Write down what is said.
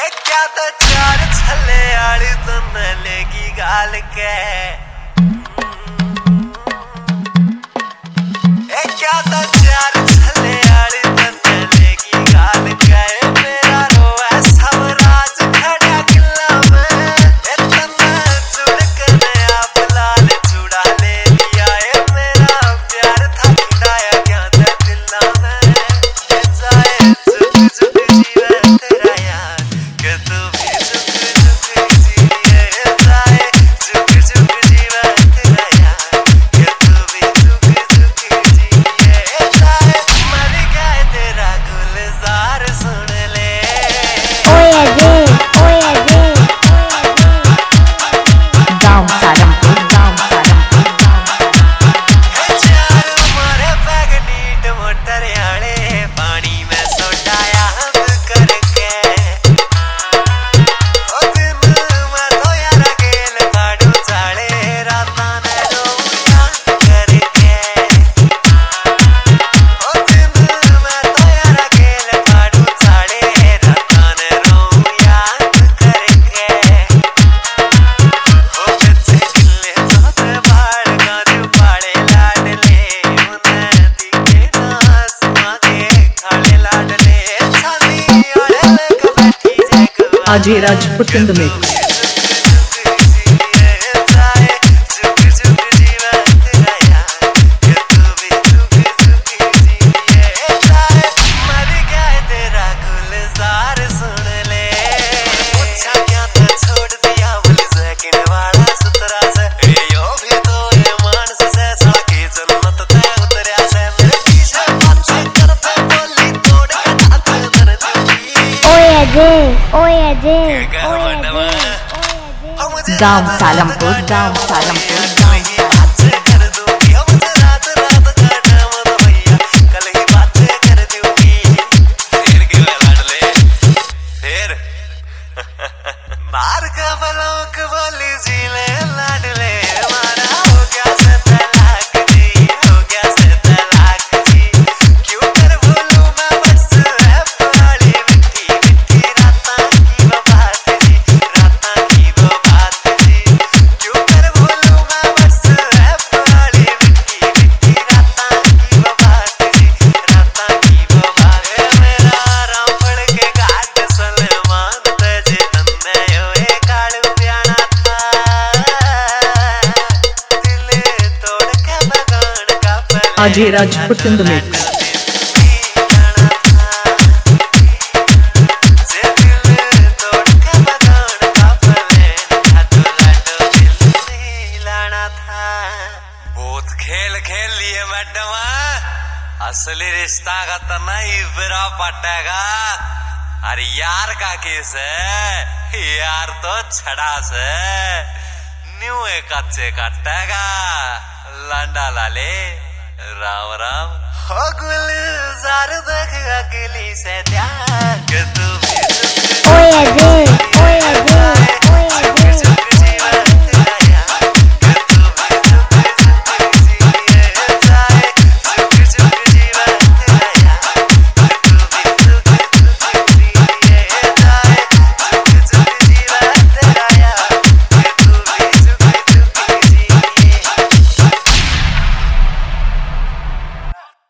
क्या तो चार छले आड़ी तो न लेगी गाल के क्या तो चार छले आड़ी तो न लेगी गाल के मेरा रोआ सब राज खड़ा किला में इतना जुड़ कर नया बुलाल जुड़ा ले लिया है मेरा प्यार था खिलाया क्या था दिला में जाए जुग जुग जीवन तेरा यार कि तू भी जुग जुग जिए जाए जुग जुग जीवन तेरा यार कि तू भी जुग जुग जिए जाए मर गया तेरा गुलजार सुन ले गाँव सारंगपुर चार मारे बैग नीट मोटर आले पानी में सोटाया हम करके ओ दिन मैं तो यार गेल काड़ू चाले राता ने रोया करके ओ दिन मैं तो यार गेल काड़ू चाले राता ने रोया करके ओ बच्चे गिल्ले साथे बाड़ गाजू पाड़े लाडले उन्हें दिखे नास मागे खाड़े लाडले छानी आड़े लग बैठी जगवा Ajay Rajput in the mix. गाँव सालमपुर मार का बलोक बोली जीले लाडले मारा हो गया से तलाक जी हो गया से तलाक जी क्यों कर भूलूं मैं बस है पुरानी मिठी मिठी रातां की वो बात जी रातां की वो बात जी क्यों कर भूलूं मैं बस है पुरानी मिठी मिठी रातां की वो बात जी रातां की वो बात है मेरा रामफल के घाट सलमान तेजे नन्ने ओए काड़ू प्याना था दिल तोड़ के बगान का फल Ajay Rajput in the mix. खेल खेल लिए मैडम असली रिश्ता का तो नहीं बिरा पटेगा अरे यार का केस है यार तो छड़ा से न्यू कच्चे कटेगा लांडा लाले राम राम हो गुलजार देख अगली से त्याग तू भी